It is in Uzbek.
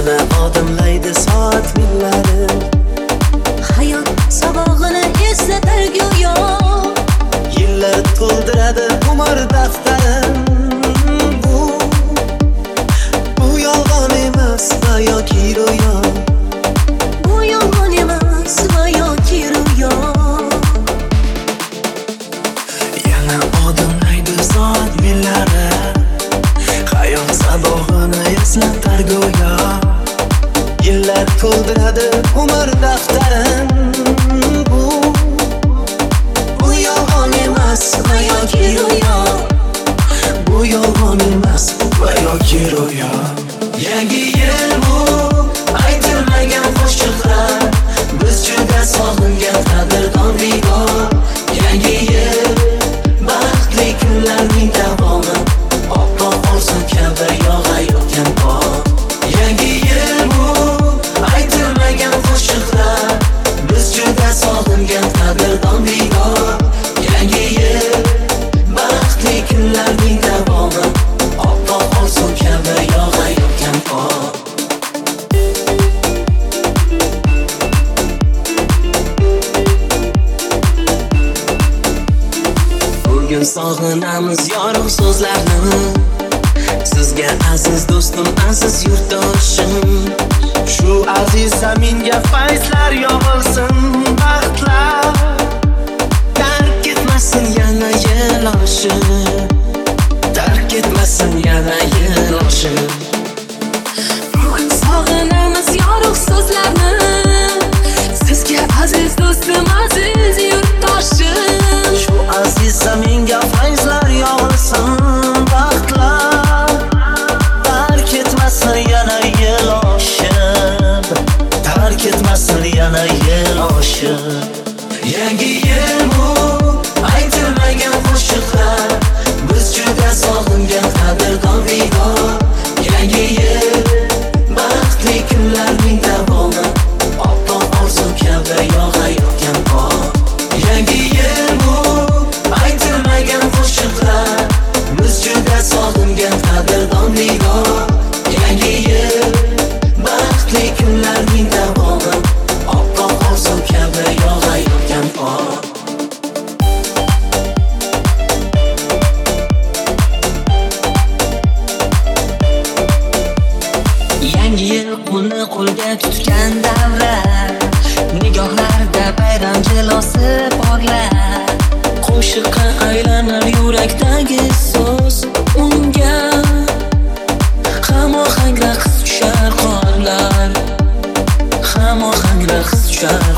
yana odimlaydi soat millari. Hayot sabog'ini eslatar go'yo, Yillar to'ldiradi umr daftarim. Bu yolg'on emas va yoki ro'yo. bu yolg'on emas va yoki ro'yo. Yana odimlaydi soat millari. Hayot sabog'ini eslatar go'yo. Yillar to'ldiradi umr daftarim. Bu yolg'on emas va yoki ro'yo. Bu yolg'on emas va yoki ro'yo. Yangi yil bu aytilmagan qo'shiqlar, biz juda sog'ingan qadrdon diyor. Yangi yil baxtli kunlarning davomi, oppoq orzu kabi yog'ayotgan qor. Yangi yil bu aytilmagan qo'shiqlar, biz juda sog'ingan qadrdon diyor. Yangi yil baxtli kunlarning davomi, oppoq orzu kabi yog'ayotgan qor. Bugun sog'inamiz yorug' so'zlarni, sizga aziz do'stim, aziz yurtdoshim. Shu aziz zaminga fayzlar yog'ilsin, baxtlar tark etmasin yana yil oshib, tark etmasin yana yil oshib. Bugun sog'inamiz yorug' so'zlarni, sizga aziz do'stim, aziz yurtdoshim. Shu aziz zaminga fayzlar yog'ilsin, baxtlar tark etmasin yana yil oshib, tark etmasin yana yil oshib. Yangi yil bu aytilmagan qo'shiqlar, biz juda sog'ingan qadrdon diyor. Yangi yil baxtli kunlarning davomi, oppoq orzu kabi yog'ayotgan qor. Yangi yil bu aytilmagan qo'shiqlar, biz juda sog'ingan qadrdon diyor. Yangi yil baxtli kunlarning davomi, oppoq orzu kabi yog'ayotgan qor. Yangi yil qo'lni qo'lga tutgan davra, nigohlarda bayram jilosi porlar. Qo'shiqqa aylanar yurakdagi so'z, unga hamohang raqs tushar qorlar, hamohang raqs tushar